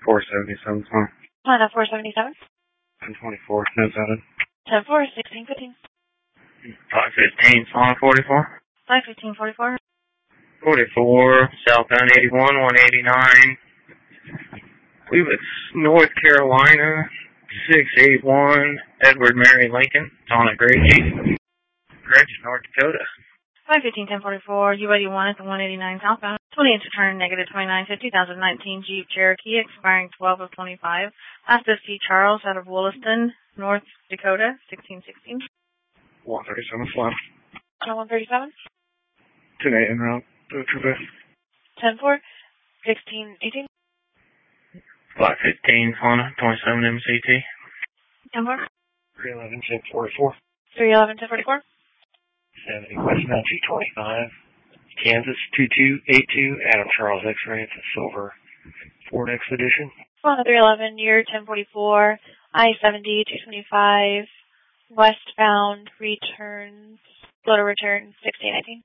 477, huh? Planet 477. 1024, no 7. 10-4, 1615. 515, Planet 44. 515-44. 44, southbound 81, 189. I believe it's North Carolina, 681, Edward Mary Lincoln. It's on a Great Jeep. Greg's, North Dakota. 515-1044, U81 at the 189 southbound. 20 inch turn, negative 2950, 2019 Jeep Cherokee, expiring 12 of 25. Fastest T. Charles out of Williston, North Dakota, 1616. 137 flat. 137. 10 en route. 10-4, 1618. 515, Honda, 27 MCT. 10-4. 311, 1044. 311, 1044. 70, westbound 225. Kansas 2282, Adam Charles X-Ray. It's a silver Ford Expedition. 311, year 1044, I-70, 225, westbound, returns, floater return, 1619.